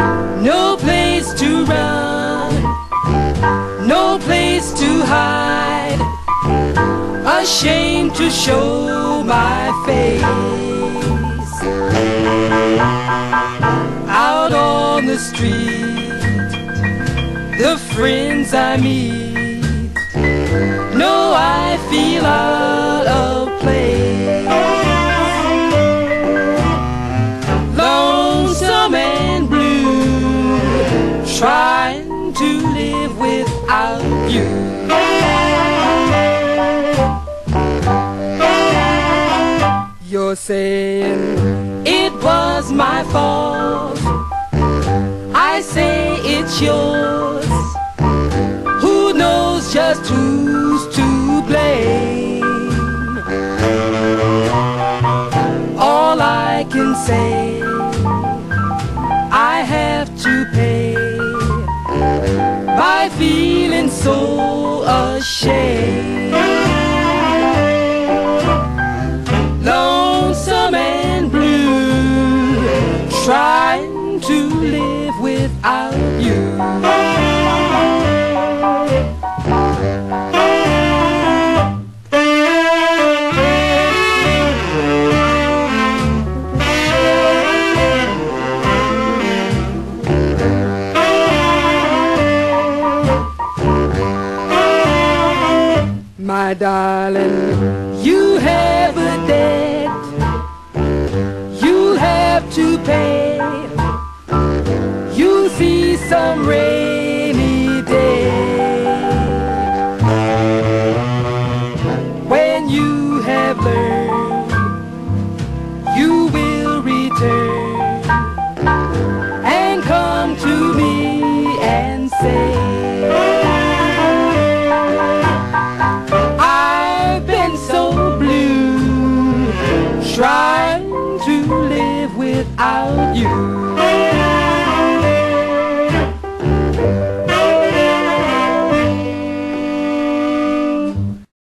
No place to run, no place to hide, ashamed to show my face. Out on the street, the friends I meet know I feel out of place. Lonesome and blue, trying to live without you. You're saying it was my fault, I say it's yours. Who knows just who's to blame? All I can say, I have to pay by feeling so ashamed. Lonesome and blue, trying to live without you. My darling, you have a debt you'll have to pay. You'll see some rainy day when you have learned, you will return and come to me and say, trying to live without you.